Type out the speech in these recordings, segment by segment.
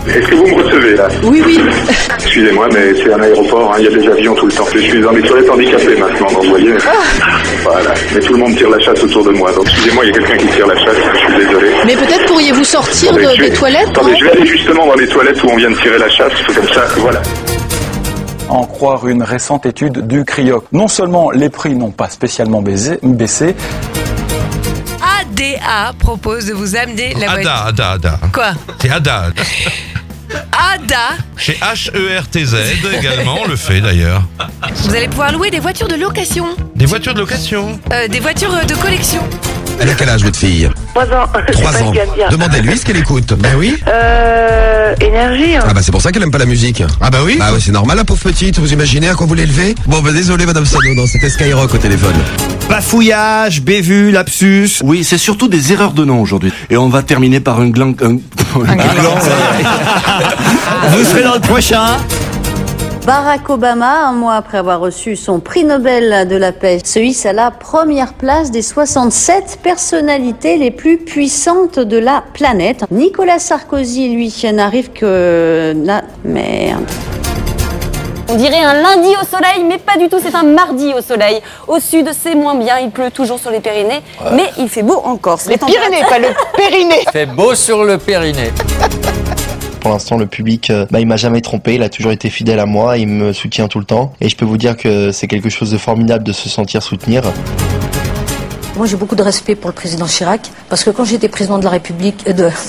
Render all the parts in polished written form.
Est-ce que vous me recevez là? Oui, oui. Excusez-moi, mais c'est un aéroport, hein, il y a des avions tout le temps. Je suis dans les toilettes handicapées maintenant, donc vous voyez. Voilà, mais tout le monde tire la chasse autour de moi. Donc excusez-moi, il y a quelqu'un qui tire la chasse, je suis désolé. Mais peut-être pourriez-vous sortir des toilettes? Attendez, je vais aller justement dans les toilettes où on vient de tirer la chasse, comme ça, voilà. En croire une récente étude du CRIOC, non seulement les prix n'ont pas spécialement baissé, ADA propose de vous amener la voiture. Ada. Quoi? C'est Ada. ADA. Chez HERTZ également, on le fait d'ailleurs. Vous allez pouvoir louer des voitures de location. Des voitures de location. Des voitures de collection. Elle a quel âge, votre fille? 3 ans. 3 ans. Demandez-lui ce qu'elle écoute. Ben oui. Énergie. Hein. Ah bah c'est pour ça qu'elle aime pas la musique. Ah bah oui. Bah ouais, c'est normal la pauvre petite, vous imaginez à quoi vous l'élevez? Bon bah désolé Madame Sano, non, c'était Skyrock au téléphone. Bafouillage, bévue, lapsus. Oui, c'est surtout des erreurs de nom aujourd'hui. Et on va terminer par un gland. Vous serez dans le prochain. Barack Obama, un mois après avoir reçu son prix Nobel de la paix, se hisse à la première place des 67 personnalités les plus puissantes de la planète. Nicolas Sarkozy, lui, n'arrive que... Merde. On dirait un lundi au soleil, mais pas du tout, c'est un mardi au soleil. Au sud, c'est moins bien, il pleut toujours sur les Pyrénées, mais il fait beau encore. Les Pyrénées, pas le Périnée. Il fait beau sur le Périnée. Pour l'instant, le public, il m'a jamais trompé, il a toujours été fidèle à moi, il me soutient tout le temps. Et je peux vous dire que c'est quelque chose de formidable de se sentir soutenir. Moi, j'ai beaucoup de respect pour le président Chirac, parce que quand j'étais président de la République...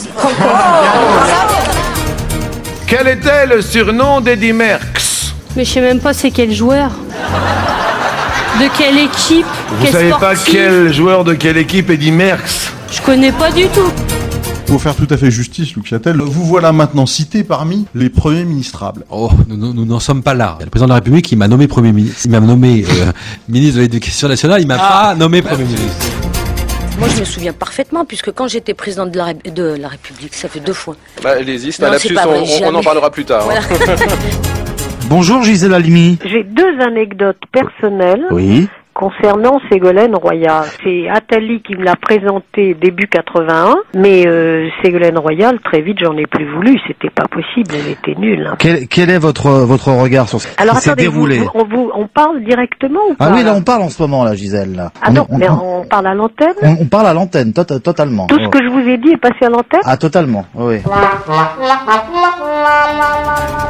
Quel était le surnom d'Eddy Merckx? Mais je sais même pas c'est quel joueur. De quelle équipe? Vous savez pas quel joueur de quelle équipe Eddy Merckx? Je connais pas du tout. Pour faire tout à fait justice, Luc Châtel, vous voilà maintenant cité parmi les premiers ministrables. Oh, nous n'en sommes pas là. Le président de la République, il m'a nommé Premier ministre. Il m'a nommé ministre de l'Éducation nationale, il m'a pas nommé Premier ministre. Moi, je me souviens parfaitement, puisque quand j'étais présidente de la République, ça fait 2 fois. Bah, allez-y, c'est un lapsus, on en parlera plus tard. Voilà. Bonjour Gisèle Halimi. J'ai 2 anecdotes personnelles. Oui. Concernant Ségolène Royal. C'est Attali qui me l'a présenté début 81, mais Ségolène Royal, très vite, j'en ai plus voulu. C'était pas possible, elle était nulle. Hein. Quel est votre regard sur ce qui s'est déroulé? On parle directement ou pas? Ah oui, là on parle en ce moment, là, Gisèle. Là. Ah non, mais on parle à l'antenne? On parle à l'antenne, totalement. Tout ce que je vous ai dit est passé à l'antenne? Ah, totalement, oui.